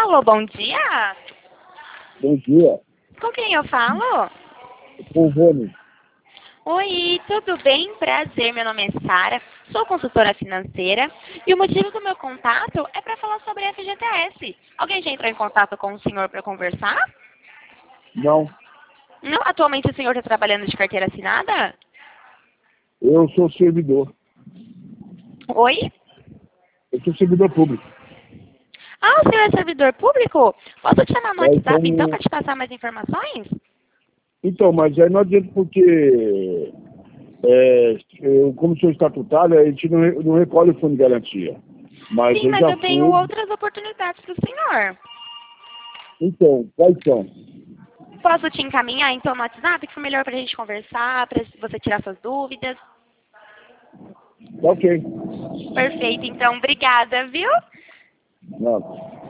Alô, bom dia. Bom dia, Com quem eu falo? com o Rony. Oi, tudo bem? Prazer, meu nome é Sara, sou consultora financeira e o motivo do meu contato é para falar sobre FGTS. Alguém já entrou em contato com o senhor para conversar? Não, Não, atualmente o senhor está trabalhando de carteira assinada? eu sou servidor. Oi? Eu sou servidor público. Ah, o senhor é servidor público? Posso te chamar no WhatsApp então Então, para te passar mais informações? mas aí não adianta porque, eu, como sou estatutário, a gente não recolhe o fundo de garantia. Mas Sim, eu mas já eu tenho fui. outras oportunidades para o senhor. Então, quais são? Posso te encaminhar então no WhatsApp, que foi melhor para a gente conversar, para você tirar suas dúvidas? Ok. Perfeito, então, obrigada, viu? Não.